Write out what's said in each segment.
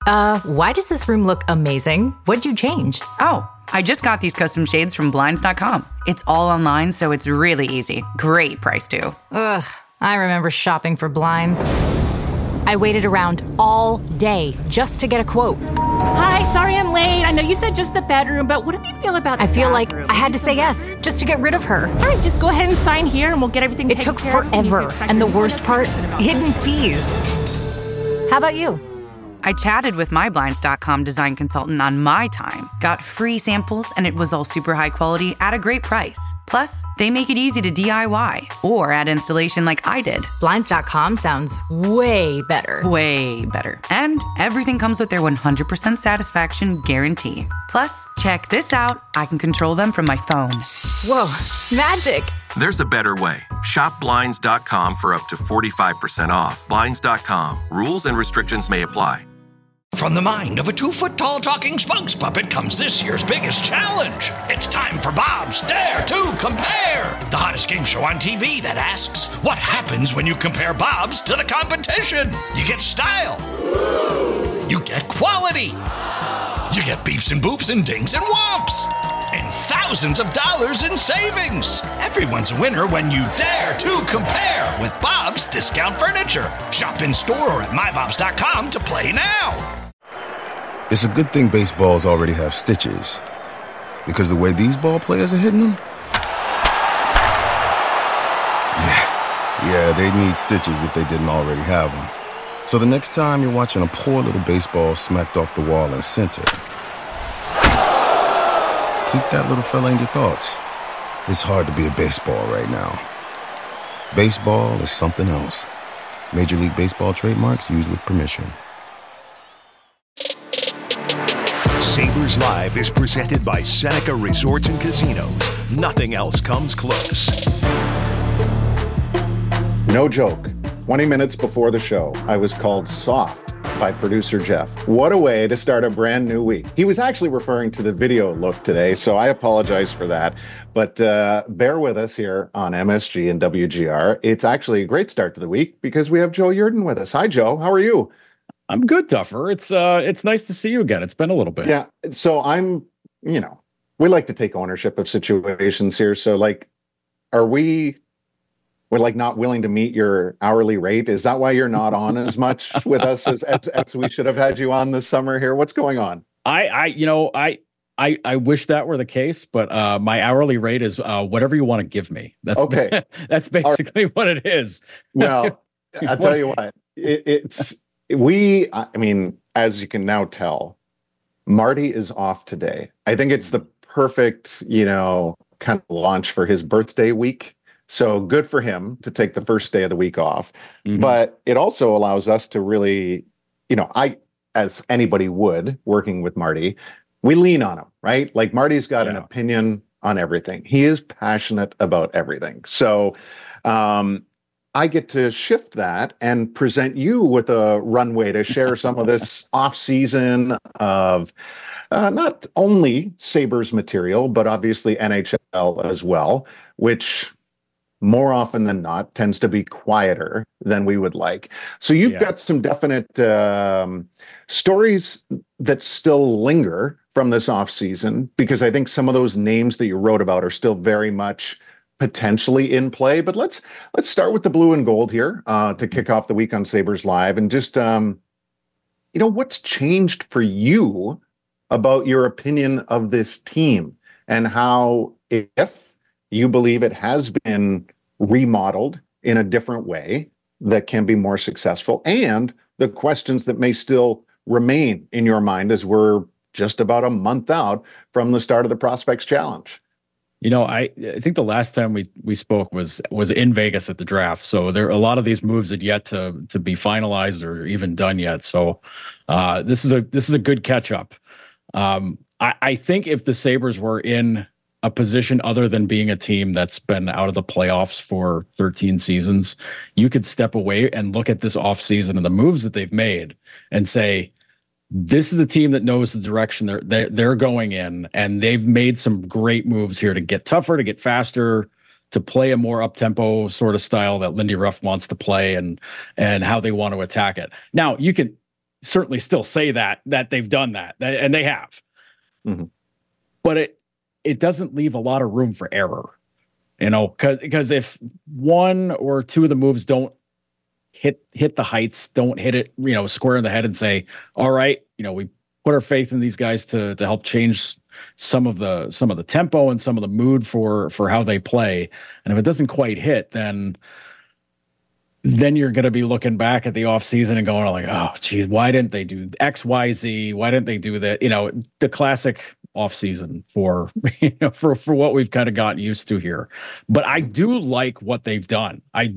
Why does this room look amazing? What'd you change? Oh, I just got these custom shades from Blinds.com. It's all online, so it's really easy. Great price, too. Ugh, I remember shopping for blinds. I waited around all day just to get a quote. Hi, sorry I'm late. I know you said just the bedroom, but what do you feel about the I feel bathroom? like I had to say yes just to get rid of her. All right, just go ahead and sign here and we'll get everything It taken took care of. forever, and the worst part, hidden fees. How about you? I chatted with my Blinds.com design consultant on my time, got free samples, and it was all super high quality at a great price. Plus, they make it easy to DIY or add installation like I did. Blinds.com sounds way better. Way better. And everything comes with their 100% satisfaction guarantee. Plus, check this out. I can control them from my phone. Whoa, magic. There's a better way. Shop Blinds.com for up to 45% off. Blinds.com. Rules and restrictions may apply. From the mind of a 2-foot-tall talking spokes puppet comes this year's biggest challenge. It's time for Bob's Dare to Compare, the hottest game show on TV that asks, what happens when you compare Bob's to the competition? You get style. You get quality. You get beeps and boops and dings and whomps. And thousands of dollars in savings. Everyone's a winner when you dare to compare with Bob's Discount Furniture. Shop in store or at mybobs.com to play now. It's a good thing baseballs already have stitches, because the way these ball players are hitting them, yeah, they'd need stitches if they didn't already have them. So the next time you're watching a poor little baseball smacked off the wall in center, keep that little fella in your thoughts. It's hard to be a baseball right now. Baseball is something else. Major League Baseball trademarks used with permission. Sabres Live is presented by Seneca Resorts and Casinos. Nothing else comes close. No joke. 20 minutes before the show, I was called soft by producer Jeff. What a way to start a brand new week. He was actually referring to the video look today, so I apologize for that. But bear with us here on MSG and WGR. It's actually a great start to the week because we have Joe Yerdon with us. Hi, Joe. How are you? I'm good, Duffer. It's nice to see you again. It's been a little bit. Yeah. So we like to take ownership of situations here. So we're not willing to meet your hourly rate? Is that why you're not on as much with us as we should have had you on this summer here? What's going on? I wish that were the case, but my hourly rate is whatever you want to give me. That's okay. That's basically what it is. Well, I'll tell you what, as you can now tell, Marty is off today. I think it's the perfect, kind of launch for his birthday week. So good for him to take the first day of the week off. Mm-hmm. But it also allows us to really, as anybody would working with Marty, we lean on him, right? Like Marty's got an opinion on everything. He is passionate about everything. So I get to shift that and present you with a runway to share some of this off season of not only Sabres material, but obviously NHL as well, which more often than not tends to be quieter than we would like. So you've got some definite stories that still linger from this off season, because I think some of those names that you wrote about are still very much potentially in play. But let's start with the blue and gold here to kick off the week on Sabres Live, and just what's changed for you about your opinion of this team, and how, if you believe it has been remodeled in a different way that can be more successful, and the questions that may still remain in your mind as we're just about a month out from the start of the Prospects Challenge. I think the last time we spoke was in Vegas at the draft. So there a lot of these moves had yet to be finalized or even done yet. So this is a good catch up. I think if the Sabres were in a position other than being a team that's been out of the playoffs for 13 seasons, you could step away and look at this offseason and the moves that they've made and say, this is a team that knows the direction they're going in, and they've made some great moves here to get tougher, to get faster, to play a more up-tempo sort of style that Lindy Ruff wants to play, and how they want to attack it. Now, you can certainly still say that they've done that, and they have. Mm-hmm. But it doesn't leave a lot of room for error, because if one or two of the moves don't hit the heights, don't hit it, square in the head and say, all right, we put our faith in these guys to help change some of the tempo and some of the mood for how they play. And if it doesn't quite hit, then you're going to be looking back at the offseason and going like, oh, geez, why didn't they do X, Y, Z? Why didn't they do that? The classic offseason for what we've kind of gotten used to here. But I do like what they've done.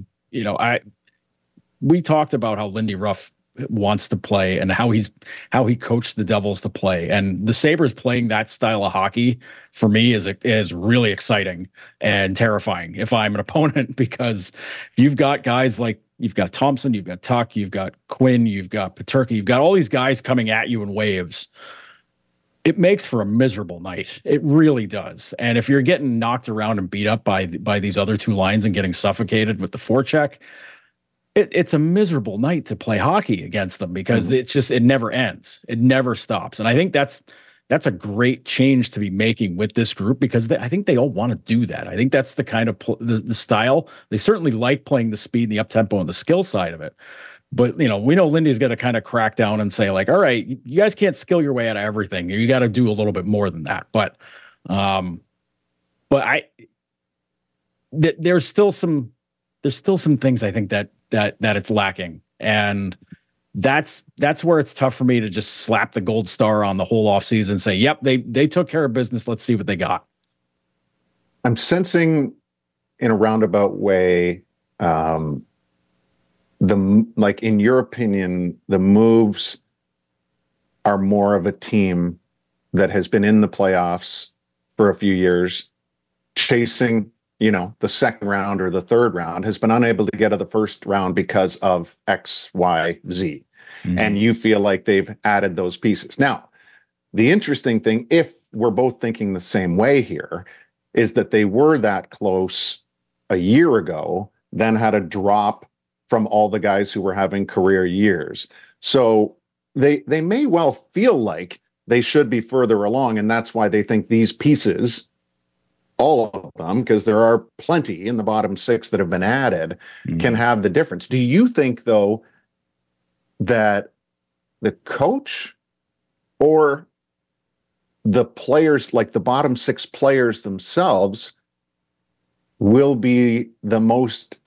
We talked about how Lindy Ruff wants to play and how he coached the Devils to play, and the Sabres playing that style of hockey for me is really exciting and terrifying if I'm an opponent, because if you've got guys like, you've got Thompson, you've got Tuck, you've got Quinn, you've got Peterka, you've got all these guys coming at you in waves, it makes for a miserable night. It really does. And if you're getting knocked around and beat up by these other two lines and getting suffocated with the forecheck, it's a miserable night to play hockey against them, because it never ends. It never stops. And I think that's a great change to be making with this group, because I think they all want to do that. I think that's the kind of the style. They certainly like playing the speed and the up-tempo and the skill side of it. But, we know Lindy's got to kind of crack down and say like, all right, you guys can't skill your way out of everything. You got to do a little bit more than that. But there's still some things I think that it's lacking. And that's where it's tough for me to just slap the gold star on the whole offseason and say, yep, they took care of business. Let's see what they got. I'm sensing in a roundabout way, in your opinion, the moves are more of a team that has been in the playoffs for a few years, chasing the second round or the third round, has been unable to get to the first round because of X, Y, Z. Mm-hmm. And you feel like they've added those pieces. Now, the interesting thing, if we're both thinking the same way here, is that they were that close a year ago, then had a drop from all the guys who were having career years. So they may well feel like they should be further along, and that's why they think these pieces, all of them, because there are plenty in the bottom six that have been added, can have the difference. Do you think, though, that the coach or the players, like the bottom six players themselves, will be the most,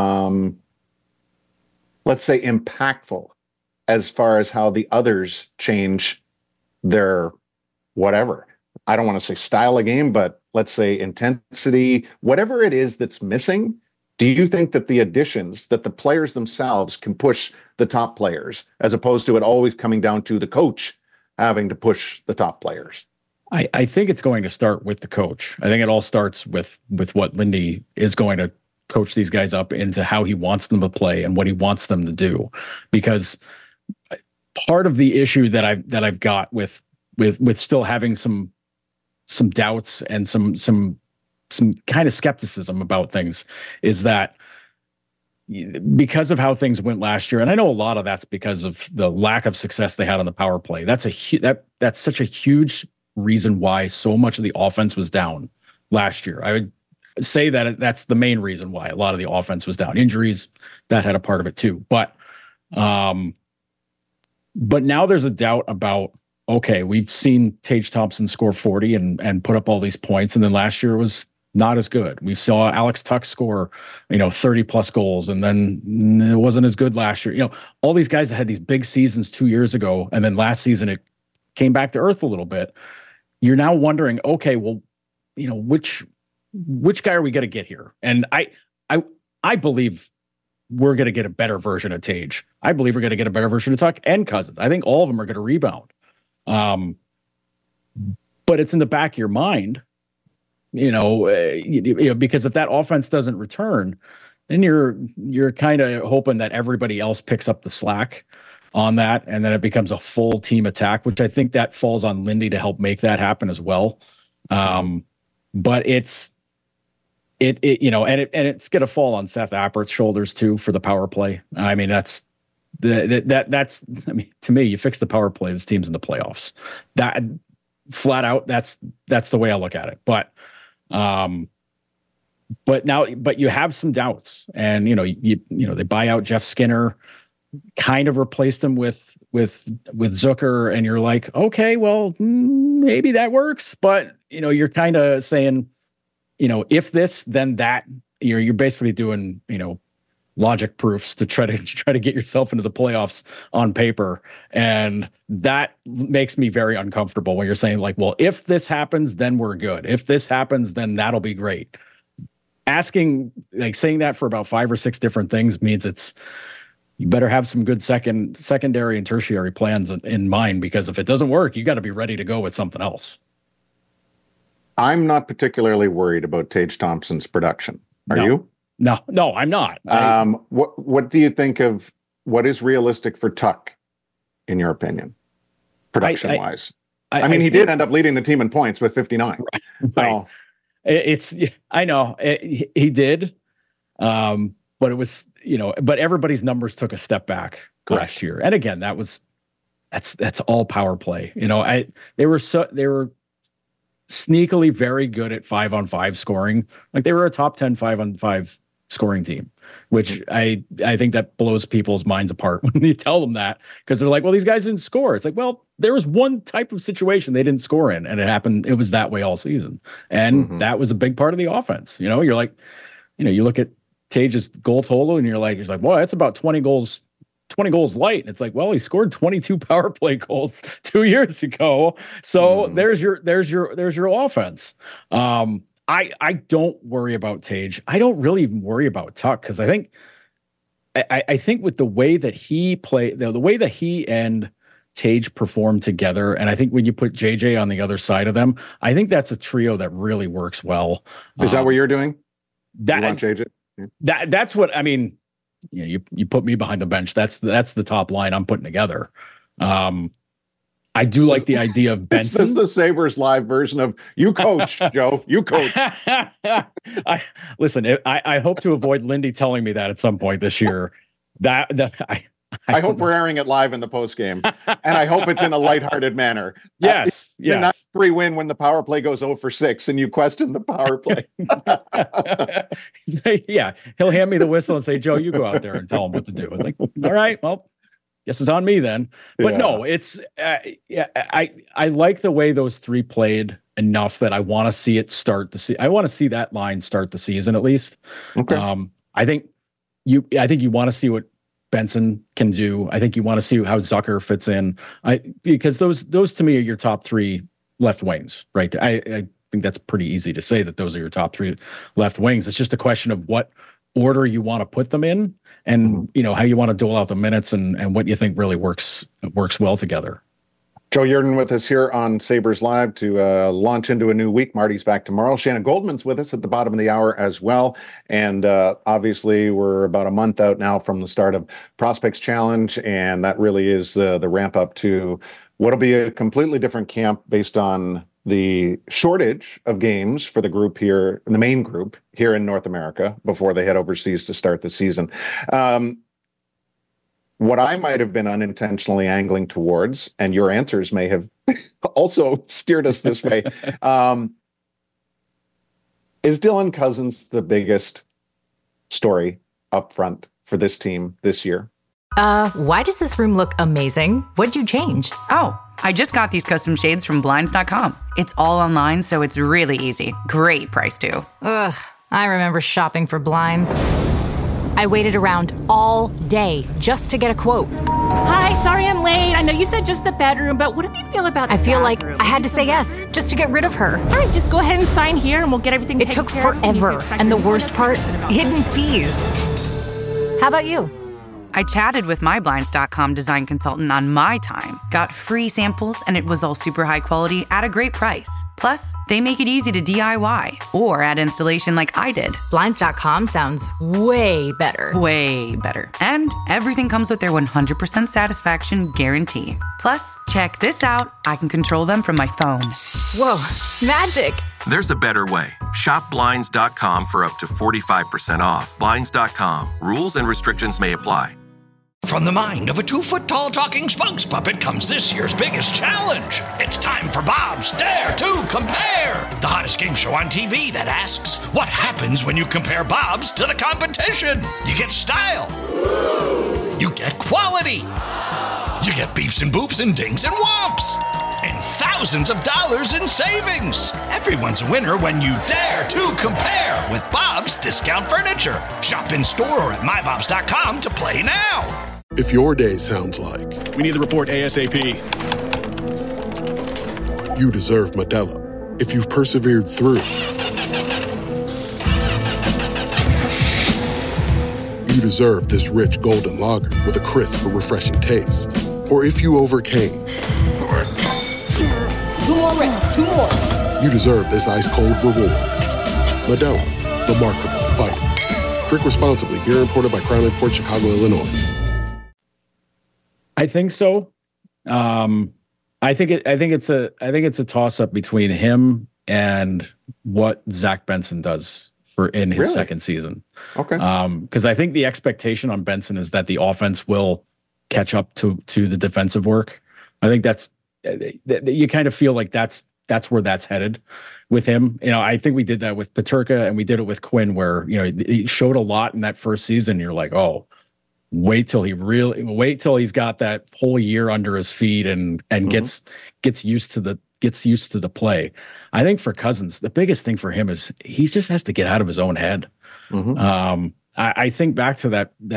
let's say, impactful as far as how the others change their whatever? I don't want to say style of game, but let's say intensity, whatever it is that's missing. Do you think that the additions, that the players themselves can push the top players, as opposed to it always coming down to the coach having to push the top players? I think it's going to start with the coach. I think it all starts with what Lindy is going to coach these guys up into, how he wants them to play and what he wants them to do. Because part of the issue that I've got with still having some doubts and some kind of skepticism about things is that, because of how things went last year, and I know a lot of that's because of the lack of success they had on the power play. That's such a huge reason why so much of the offense was down last year. I would say that that's the main reason why a lot of the offense was down. Injuries, that had a part of it too. But now there's a doubt about, okay, we've seen Tage Thompson score 40 and put up all these points, and then last year was not as good. We saw Alex Tuck score, 30 plus goals, and then it wasn't as good last year. All these guys that had these big seasons 2 years ago, and then last season it came back to earth a little bit. You're now wondering, okay, well, which guy are we going to get here? And I believe we're going to get a better version of Tage. I believe we're going to get a better version of Tuck and Cousins. I think all of them are going to rebound. But it's in the back of your mind, because if that offense doesn't return, then you're kind of hoping that everybody else picks up the slack on that, and then it becomes a full team attack, which I think that falls on Lindy to help make that happen as well. But it's going to fall on Seth Appert's shoulders too for the power play. I mean, that's That's, I mean, to me, you fix the power play, this team's in the playoffs. That flat out, that's the way I look at it. But you have some doubts, and they buy out Jeff Skinner, kind of replaced him with Zucker, and you're like, okay, well, maybe that works, but you're kind of saying, if this, then that. You're basically doing, logic proofs to try to get yourself into the playoffs on paper. And that makes me very uncomfortable when you're saying like, well, if this happens, then we're good. If this happens, then that'll be great. Saying that for about 5 or 6 different things means you better have some good secondary and tertiary plans in mind, because if it doesn't work, you got to be ready to go with something else. I'm not particularly worried about Tage Thompson's production. Are you? No, I'm not. What do you think of what is realistic for Tuck, in your opinion, production-wise? I mean, he did end up leading the team in points with 59. Right. I know he did, but it was but everybody's numbers took a step back last year, and again, that's all power play. They were sneakily very good at 5-on-5 scoring. Like they were a top 10 5-on-5 scoring team, which I think that blows people's minds apart when you tell them that, because they're like, well, these guys didn't score. It's like, well, there was one type of situation they didn't score in, and it was that way all season. And that was a big part of the offense. You're like, you look at Tage's goal total and you're like, well, that's about 20 goals light. And it's like, well, he scored 22 power play goals 2 years ago. So there's your offense. I don't worry about Tage. I don't really even worry about Tuck, because I think with the way that he played, the way that he and Tage perform together, and I think when you put JJ on the other side of them, I think that's a trio that really works well. Is that what you're doing? You want JJ? Yeah. That's what I mean. You put me behind the bench. That's the top line I'm putting together. I do like the idea of Benson. This is the Sabres Live version of you coach, Joe. You coach. I hope to avoid Lindy telling me that at some point this year. I hope we're airing it live in the post game, and I hope it's in a lighthearted manner. Yes. Not 3-win when the power play goes 0-for-6 and you question the power play. Yeah, he'll hand me the whistle and say, "Joe, you go out there and tell him what to do." It's like, all right, well, guess it's on me then. But no, it's I like the way those three played enough that I want to see it start the season. I want to see that line start the season at least. Okay. I think you want to see what Benson can do. I think you want to see how Zucker fits in. Because those to me are your top 3 left wings, right? I think that's pretty easy to say that those are your top 3 left wings. It's just a question of what order you want to put them in, and how you want to dole out the minutes, and what you think really works well together. Joe Yerdon with us here on Sabres Live to launch into a new week. Marty's back tomorrow. Shannon Goldman's with us at the bottom of the hour as well. And obviously, we're about a month out now from the start of Prospects Challenge, and that really is the ramp up to what'll be a completely different camp based on the shortage of games for the group here, the main group here in North America, before they head overseas to start the season. What I might have been unintentionally angling towards, and your answers may have also steered us this way, is Dylan Cozens the biggest story up front for this team this year? Why does this room look amazing? What'd you change? Oh, I just got these custom shades from Blinds.com. It's all online, so it's really easy. Great price, too. Ugh, I remember shopping for blinds. I waited around all day just to get a quote. Hi, sorry I'm late. I know you said just the bedroom, but what do you feel about the I feel bathroom? like I had to say yes just to get rid of her. All right, just go ahead and sign here and we'll get everything taken care of. It took forever, and the worst part, hidden fees. How about you? I chatted with my Blinds.com design consultant on my time, got free samples, and it was all super high quality at a great price. Plus, they make it easy to DIY or add installation like I did. Blinds.com sounds way better. Way better. And everything comes with their 100% satisfaction guarantee. Plus, check this out. I can control them from my phone. Whoa, magic. There's a better way. Shop Blinds.com for up to 45% off. Blinds.com. Rules and restrictions may apply. From the mind of a 2-foot-tall talking spokes puppet comes this year's biggest challenge. It's time for Bob's Dare to Compare, the hottest game show on TV that asks, what happens when you compare Bob's to the competition? You get style. You get quality. You get beeps and boops and dings and whomps. And thousands of dollars in savings. Everyone's a winner when you dare to compare with Bob's Discount Furniture. Shop in store or at mybobs.com to play now. If your day sounds like, we need the report ASAP, you deserve Modelo. If you've persevered through, you deserve this rich golden lager with a crisp but refreshing taste. Or if you overcame, 2 more reps, 2 more. You deserve this ice-cold reward. Modelo, the Remarkable Fighter. Drink responsibly. Beer imported by Crown Imports, Chicago, Illinois. I think so. I think it's a toss-up between him and what Zach Benson does in his second season. Okay. Because I think the expectation on Benson is that the offense will catch up to the defensive work. I think that's you kind of feel like that's where that's headed with him. You know, I think we did that with Peterka and we did it with Quinn, where he showed a lot in that first season. You're like, oh, wait till he's got that whole year under his feet and gets used to the play. I think for Cousins, the biggest thing for him is he just has to get out of his own head. Mm-hmm. I think back to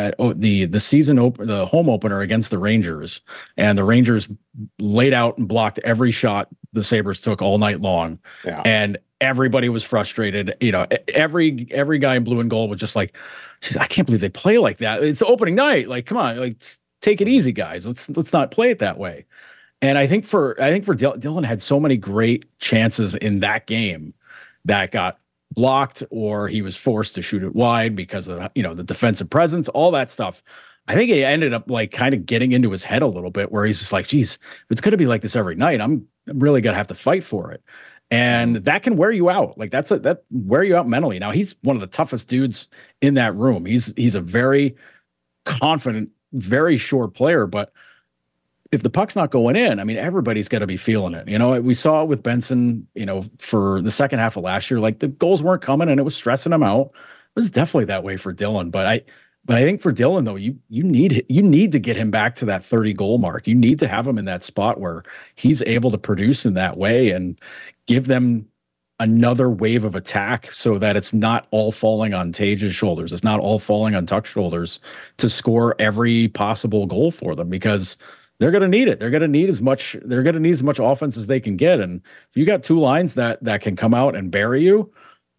the season the home opener against the Rangers, and the Rangers laid out and blocked every shot the Sabres took all night long. Yeah. And everybody was frustrated. Every guy in blue and gold was just like, I can't believe they play like that. It's opening night. Like, come on, like take it easy, guys. Let's not play it that way. And I think for Dylan had so many great chances in that game that got blocked, or he was forced to shoot it wide because of the defensive presence, all that stuff. I think he ended up like kind of getting into his head a little bit, where he's just like, geez, if it's going to be like this every night, I'm really going to have to fight for it. And that can wear you out. Like that wear you out mentally. Now he's one of the toughest dudes in that room. He's a very confident, very sure player, but if the puck's not going in, I mean, everybody's got to be feeling it. We saw it with Benson, for the second half of last year, like the goals weren't coming and it was stressing him out. It was definitely that way for Dylan. But I think for Dylan, though, you need to get him back to that 30 goal mark. You need to have him in that spot where he's able to produce in that way and give them another wave of attack, so that it's not all falling on Tage's shoulders. It's not all falling on Tuch's shoulders to score every possible goal for them, because they're going to need it. They're going to need as much offense as they can get. And if you got two lines that can come out and bury you,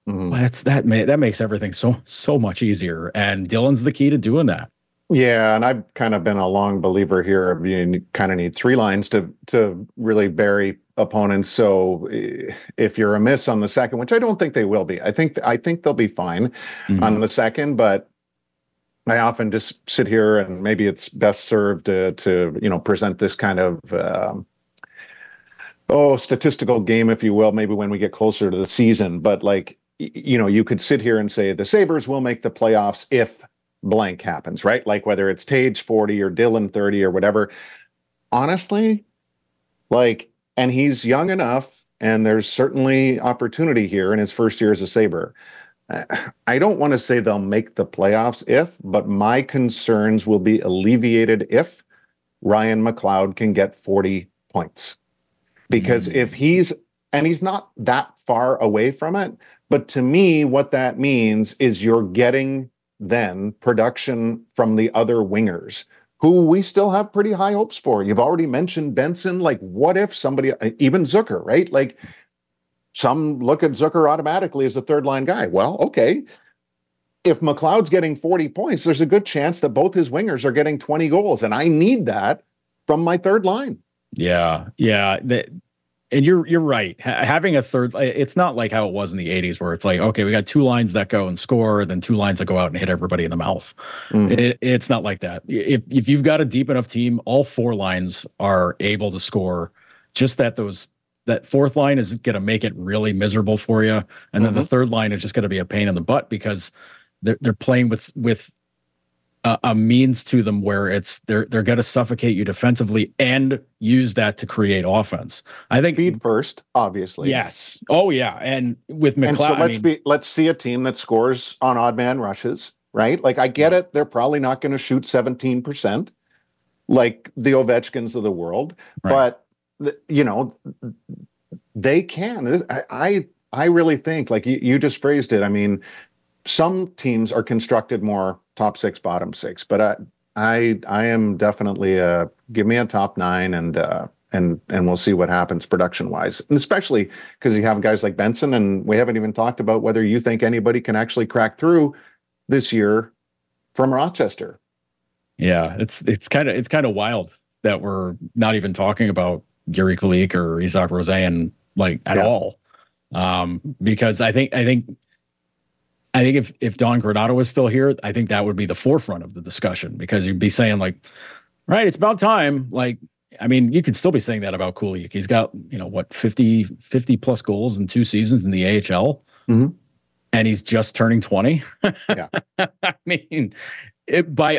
that makes everything so much easier. And Dylan's the key to doing that. Yeah, and I've kind of been a long believer here of you kind of need three lines to really bury opponents. So if you're amiss on the second, which I don't think they will be, I think they'll be fine on the second, but I often just sit here, and maybe it's best served to present this kind of statistical game, if you will, maybe when we get closer to the season. But you could sit here and say the Sabres will make the playoffs if blank happens, right? Like whether it's Tage 40 or Dylan 30 or whatever. Honestly, and he's young enough, and there's certainly opportunity here in his first year as a Sabre. I don't want to say they'll make the playoffs but my concerns will be alleviated if Ryan McLeod can get 40 points. Because if he's not that far away from it, but to me, what that means is you're getting then production from the other wingers, who we still have pretty high hopes for. You've already mentioned Benson. Like, what if somebody, even Zucker, right? Like, some look at Zucker automatically as a third line guy. Well, okay. If McLeod's getting 40 points, there's a good chance that both his wingers are getting 20 goals. And I need that from my third line. Yeah. And you're right. Having a third, it's not like how it was in the 80s, where it's like, okay, we got two lines that go and score, then two lines that go out and hit everybody in the mouth. It's not like that. If you've got a deep enough team, all four lines are able to score. Just that fourth line is going to make it really miserable for you. And then the third line is just going to be a pain in the butt, because they're playing with a means to them where they're going to suffocate you defensively and use that to create offense. I think speed first, obviously. Yes. Oh yeah. And with McLeod, and so let's see a team that scores on odd man rushes, right? Like I get it. They're probably not going to shoot 17% like the Ovechkins of the world, right. But they can. I really think, like you just phrased it. I mean, some teams are constructed more top 6, bottom 6, but I am definitely give me a top 9 and we'll see what happens production wise, and especially because you have guys like Benson, and we haven't even talked about whether you think anybody can actually crack through this year from Rochester. Yeah, it's kind of wild that we're not even talking about Gary Kulich or Isaac Rosen at all, because I think if Don Granato was still here, I think that would be the forefront of the discussion, because you'd be saying right, it's about time. I mean, you could still be saying that about Kulich. He's got 50 plus goals in 2 seasons in the AHL, and he's just turning 20. Yeah, I mean, by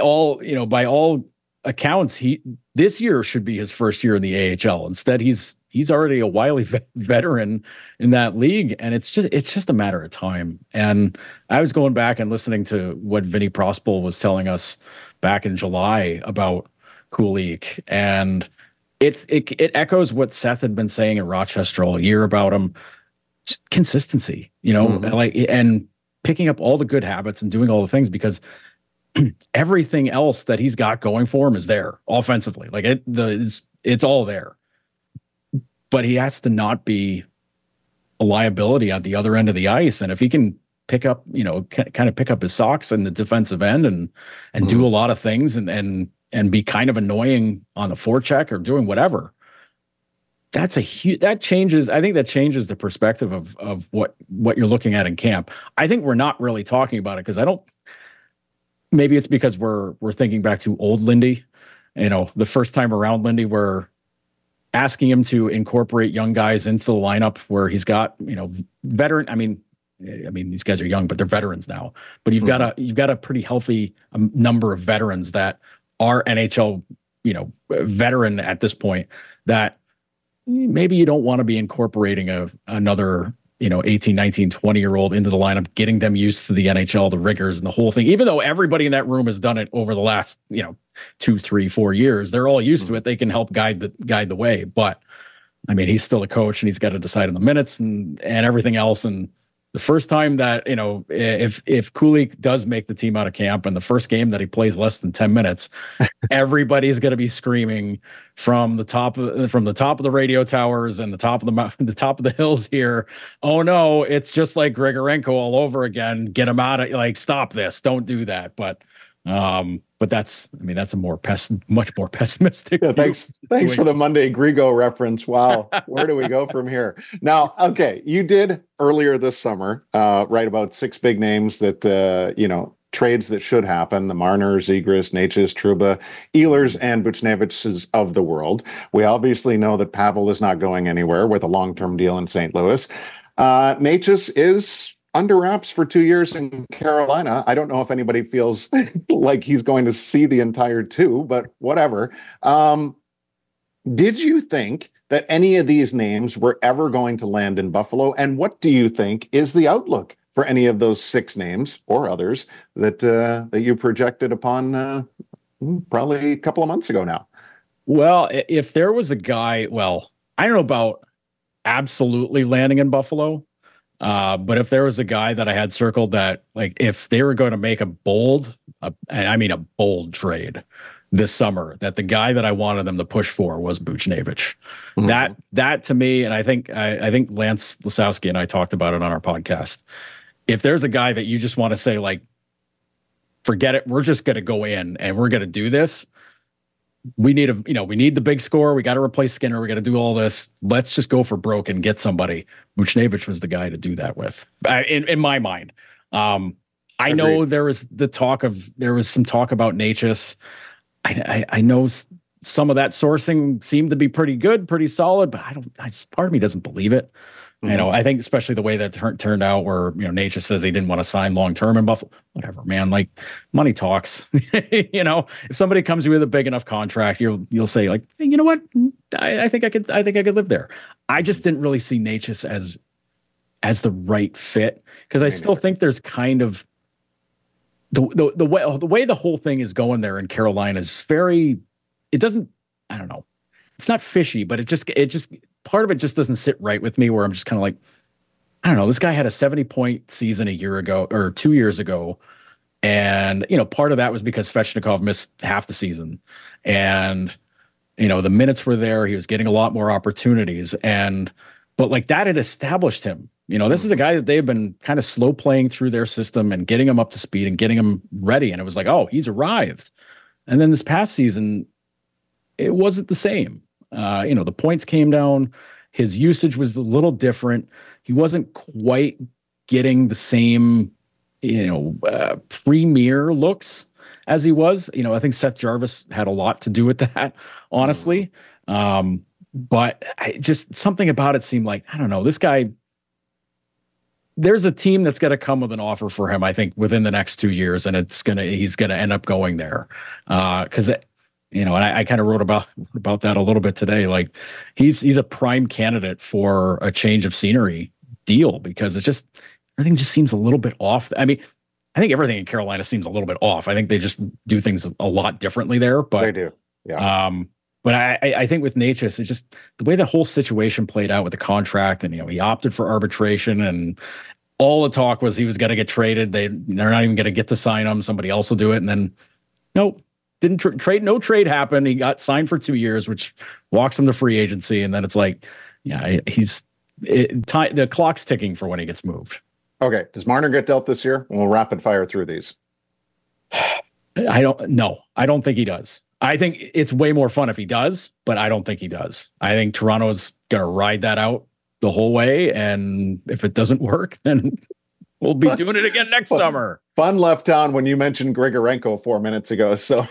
all accounts, this year should be his first year in the AHL. Instead, he's already a wily veteran in that league, and it's just a matter of time. And I was going back and listening to what Vinny Prospal was telling us back in July about Kulich, and it echoes what Seth had been saying in Rochester all year about him. Just consistency, and picking up all the good habits and doing all the things, because everything else that he's got going for him is there offensively. It's all there. But he has to not be a liability at the other end of the ice. And if he can pick up, kind of pick up his socks in the defensive end and do a lot of things and be kind of annoying on the forecheck or doing whatever, that's that changes. I think that changes the perspective of what you're looking at in camp. I think we're not really talking about it because maybe it's because we're thinking back to old Lindy, the first time around Lindy, where asking him to incorporate young guys into the lineup where he's got, veteran. I mean, these guys are young, but they're veterans now. But you've got a pretty healthy number of veterans that are NHL, veteran at this point, that maybe you don't want to be incorporating another, 18, 19, 20-year-old into the lineup, getting them used to the NHL, the rigors and the whole thing. Even though everybody in that room has done it over the last, 2, 3, 4 years, they're all used to it. They can help guide the way. But I mean, he's still a coach, and he's got to decide on the minutes and everything else. And the first time that, if Kulich does make the team out of camp, and the first game that he plays less than 10 minutes, everybody's going to be screaming from the top of the radio towers and the top of the hills here. Oh no, it's just like Grigorenko all over again. Get him out of, stop this. Don't do that. But that's a much more pessimistic. Yeah, thanks for the Monday Grigo reference. Wow. Where do we go from here? Now, okay, you did earlier this summer, write about 6 big names that, trades that should happen: the Marner, Zegras, Necas, Trouba, Ehlers, and Buchnevich's of the world. We obviously know that Pavel is not going anywhere with a long-term deal in St. Louis. Necas is under wraps for 2 years in Carolina. I don't know if anybody feels like he's going to see the entire 2, but whatever. Did you think that any of these names were ever going to land in Buffalo? And what do you think is the outlook for any of those 6 names or others that you projected upon probably a couple of months ago now? Well, if there was a guy, I don't know about absolutely landing in Buffalo, but if there was a guy that I had circled that, if they were going to make a bold trade this summer, that the guy that I wanted them to push for was Buchnevich. Mm-hmm. That to me, and I think Lance Lasowski and I talked about it on our podcast. If there's a guy that you just want to say, forget it, we're just going to go in and we're going to do this. We need the big score. We got to replace Skinner. We got to do all this. Let's just go for broke and get somebody. Buchnevich was the guy to do that with, in my mind. I know there was some talk about Necas. I know some of that sourcing seemed to be pretty good, pretty solid, but part of me doesn't believe it. You know, I think especially the way that turned out, where Nature says he didn't want to sign long term in Buffalo. Whatever, man. Like, money talks. If somebody comes to you with a big enough contract, you'll say like, hey, you know what? I think I could live there. I just didn't really see Natchez as the right fit, because I still think there's kind of the way the whole thing is going there in Carolina is very. It doesn't. I don't know. It's not fishy, but it just part of it just doesn't sit right with me, where I'm just kind of like, I don't know, this guy had a 70-point season a year ago or 2 years ago. And, part of that was because Svechnikov missed half the season, and, the minutes were there. He was getting a lot more opportunities, but like that had established him. This is a guy that they've been kind of slow playing through their system and getting him up to speed and getting him ready. And it was like, oh, he's arrived. And then this past season, it wasn't the same. The points came down. His usage was a little different. He wasn't quite getting the same, premier looks as he was. I think Seth Jarvis had a lot to do with that, honestly. But just something about it seemed like, I don't know, this guy, there's a team that's going to come with an offer for him, I think, within the next 2 years, and he's going to end up going there. Because and I kind of wrote about that a little bit today. Like, he's a prime candidate for a change of scenery deal, because everything just seems a little bit off. I mean, I think everything in Carolina seems a little bit off. I think they just do things a lot differently there. But they do, yeah. But I think with Natchez, it's just the way the whole situation played out with the contract, and he opted for arbitration, and all the talk was he was going to get traded. They're not even going to get to sign him. Somebody else will do it, and then nope. Didn't trade. No trade happened. He got signed for 2 years, which walks him to free agency. And then it's like, yeah, the clock's ticking for when he gets moved. Okay. Does Marner get dealt this year? And we'll rapid fire through these. I don't think he does. I think it's way more fun if he does, but I don't think he does. I think Toronto's going to ride that out the whole way. And if it doesn't work, then we'll be doing it again next summer. Fun left town when you mentioned Grigorenko 4 minutes ago. So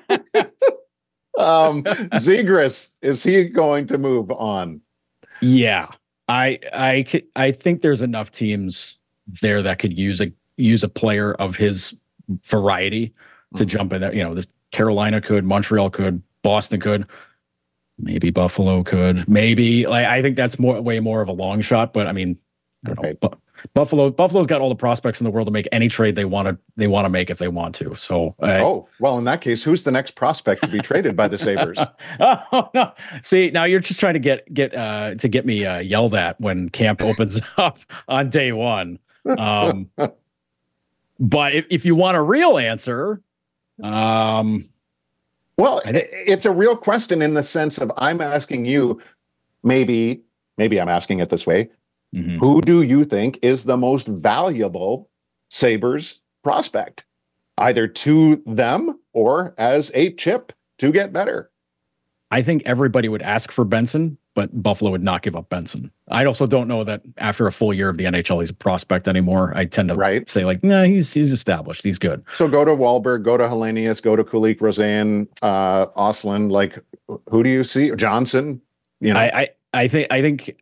Zegras, is he going to move on? Yeah. I think there's enough teams there that could use a player of his variety to jump in there. Carolina could, Montreal could, Boston could, maybe Buffalo could, maybe. Like, I think that's way more of a long shot, but I mean, I don't know. But Buffalo's got all the prospects in the world to make any trade they want to make if they want to. So, well, in that case, who's the next prospect to be traded by the Sabres? Oh no! See, now you're just trying to get me yelled at when camp opens up on day one. But if you want a real answer, well, it's a real question in the sense of I'm asking you. Maybe I'm asking it this way. Mm-hmm. Who do you think is the most valuable Sabres prospect, either to them or as a chip to get better? I think everybody would ask for Benson, but Buffalo would not give up Benson. I also don't know that after a full year of the NHL, he's a prospect anymore. I tend to say like, nah, he's established. He's good. So go to Wahlberg, go to Hellenius, go to Kulik, Rosen, Ostlund. Like, who do you see? Johnson? I think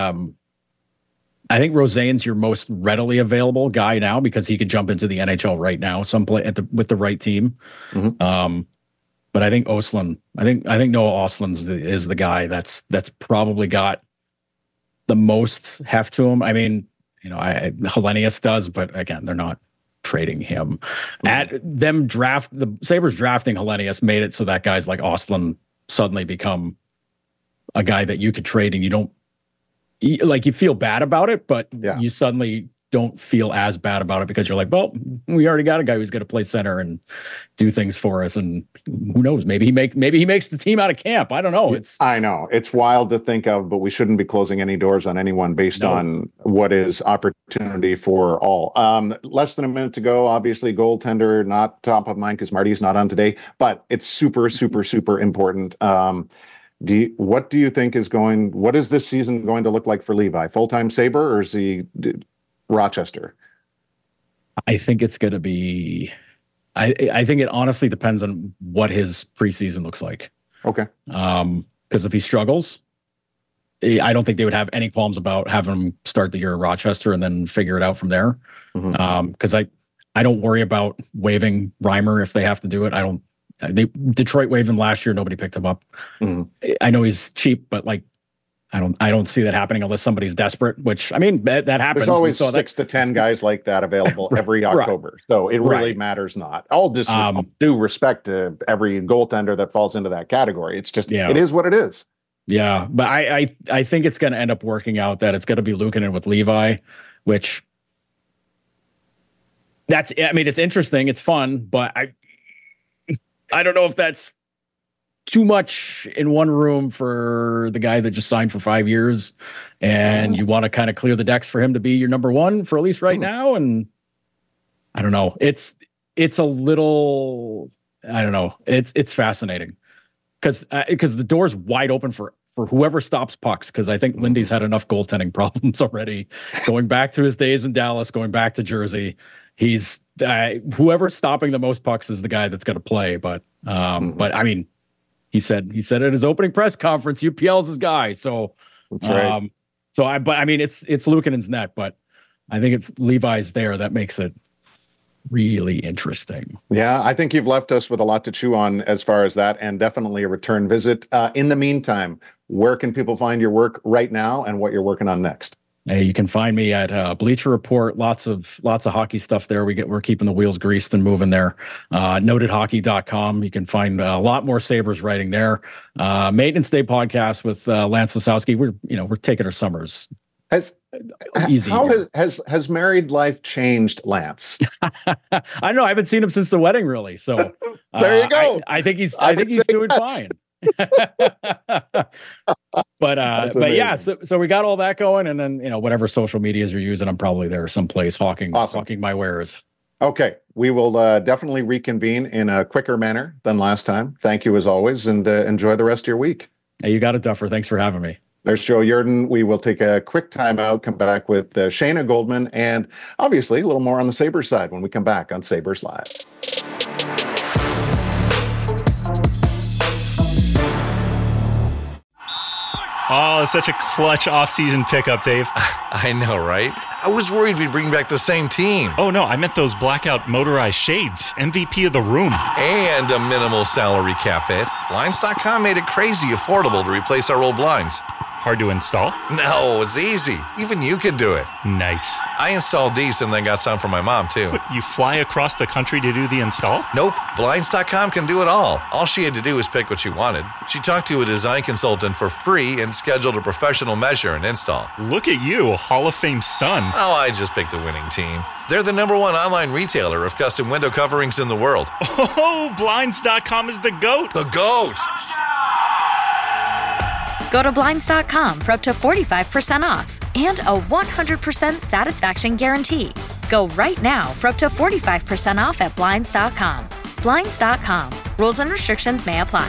Rosen's your most readily available guy now, because he could jump into the NHL right now, with the right team. Mm-hmm. But I think Ostlund, I think Noah Ostlund is the guy that's probably got the most heft to him. I mean, Hellenius does, but again, they're not trading him. Mm-hmm. The Sabres drafting Hellenius made it so that guys like Ostlund suddenly become a guy that you could trade, and you don't. Like, you feel bad about it, but you suddenly don't feel as bad about it, because you're like, well, we already got a guy who's going to play center and do things for us, and who knows? Maybe he makes the team out of camp. I don't know. I know it's wild to think of, but we shouldn't be closing any doors on anyone based on what is opportunity for all. Less than a minute to go. Obviously, goaltender not top of mind because Marty's not on today, but it's super, super, super important. What do you think what is this season going to look like for Levi? Full-time Sabre, or is he Rochester? I think it's going to be, I think it honestly depends on what his preseason looks like. Okay. Because if he struggles, I don't think they would have any qualms about having him start the year at Rochester and then figure it out from there. Because I don't worry about waiving Reimer if they have to do it. Detroit waived him last year. Nobody picked him up. I know he's cheap, but like, I don't see that happening unless somebody's desperate, which, I mean, that happens. There's always 6 to 10 guys like that available every October. So it really matters not. All just due respect to every goaltender that falls into that category. It's just, it is what it is. Yeah. But I think it's going to end up working out that it's going to be Luukkonen with Levi, which it's interesting. It's fun, but I don't know if that's too much in one room for the guy that just signed for 5 years, and you want to kind of clear the decks for him to be your number one for at least right now. And I don't know. It's a little, I don't know. It's fascinating because the door's wide open for whoever stops pucks. Cause I think Lindy's had enough goaltending problems already, going back to his days in Dallas, going back to Jersey. He's whoever's stopping the most pucks is the guy that's going to play. But I mean, he said at his opening press conference, UPL's his guy. So, that's right. It's Luukkonen's net, but I think if Levi's there, that makes it really interesting. Yeah, I think you've left us with a lot to chew on as far as that, and definitely a return visit. In the meantime, where can people find your work right now and what you're working on next? Hey, you can find me at Bleacher Report. Lots of hockey stuff there. We're keeping the wheels greased and moving there. Notedhockey.com. You can find a lot more Sabres writing there. Maintenance Day podcast with Lance Lasowski. We're taking our summers. Easy. How has married life changed, Lance? I don't know. I haven't seen him since the wedding, really. So there you go. I think he's doing fine. but yeah, so we got all that going, and then whatever social medias you're using, I'm probably there someplace hawking my wares. Okay, we will definitely reconvene in a quicker manner than last time. Thank you as always, and enjoy the rest of your week. Hey, you got it, Duffer. Thanks for having me. There's Joe Yerdon. We will take a quick time out, come back with Shayna Goldman, and obviously a little more on the Sabres side when we come back on Sabres Live. Oh, such a clutch off-season pickup, Dave. I know, right? I was worried we'd bring back the same team. Oh, no, I meant those blackout motorized shades. MVP of the room. And a minimal salary cap hit. Blinds.com made it crazy affordable to replace our old blinds. Hard to install? No, it's easy. Even you could do it. Nice. I installed these and then got some for my mom, too. But you fly across the country to do the install? Nope. Blinds.com can do it all. All she had to do was pick what she wanted. She talked to a design consultant for free and scheduled a professional measure and install. Look at you, Hall of Fame son. Oh, I just picked the winning team. They're the #1 online retailer of custom window coverings in the world. Oh, Blinds.com is the GOAT. The GOAT! Go to Blinds.com for up to 45% off and a 100% satisfaction guarantee. Go right now for up to 45% off at Blinds.com. Blinds.com. Rules and restrictions may apply.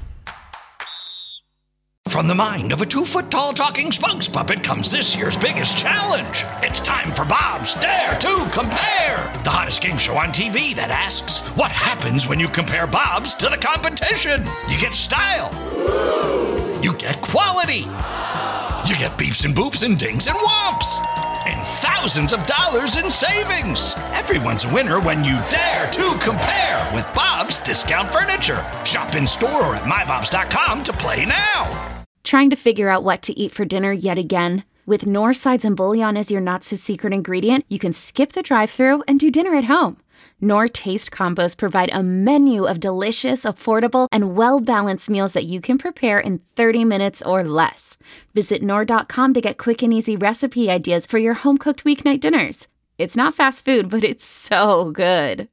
From the mind of a 2-foot-tall talking spokes puppet comes this year's biggest challenge. It's time for Bob's Dare to Compare, the hottest game show on TV that asks, what happens when you compare Bob's to the competition? You get style. You get quality. You get beeps and boops and dings and whomps. And thousands of dollars in savings. Everyone's a winner when you dare to compare with Bob's Discount Furniture. Shop in store or at mybobs.com to play now. Trying to figure out what to eat for dinner yet again? With Knorr sides and bouillon as your not-so-secret ingredient, you can skip the drive-thru and do dinner at home. Knorr Taste Combos provide a menu of delicious, affordable, and well-balanced meals that you can prepare in 30 minutes or less. Visit Knorr.com to get quick and easy recipe ideas for your home-cooked weeknight dinners. It's not fast food, but it's so good.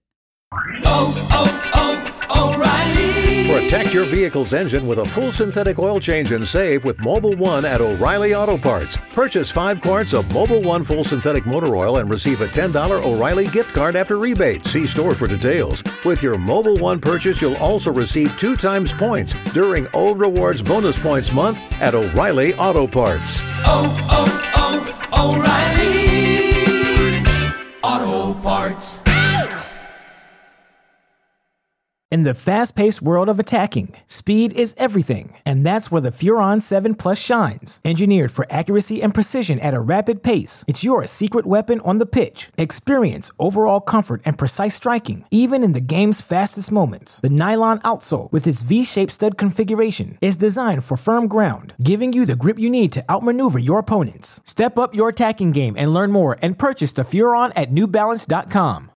O'Reilly. Protect your vehicle's engine with a full synthetic oil change and save with Mobil 1 at O'Reilly Auto Parts. Purchase 5 quarts of Mobil 1 full synthetic motor oil and receive a $10 O'Reilly gift card after rebate. See store for details. With your Mobil 1 purchase, you'll also receive 2 times points during O Rewards Bonus Points Month at O'Reilly Auto Parts. O'Reilly Auto Parts. In the fast-paced world of attacking, speed is everything, and that's where the Furon 7 Plus shines. Engineered for accuracy and precision at a rapid pace, it's your secret weapon on the pitch. Experience overall comfort and precise striking, even in the game's fastest moments. The nylon outsole, with its V-shaped stud configuration, is designed for firm ground, giving you the grip you need to outmaneuver your opponents. Step up your attacking game and learn more and purchase the Furon at NewBalance.com.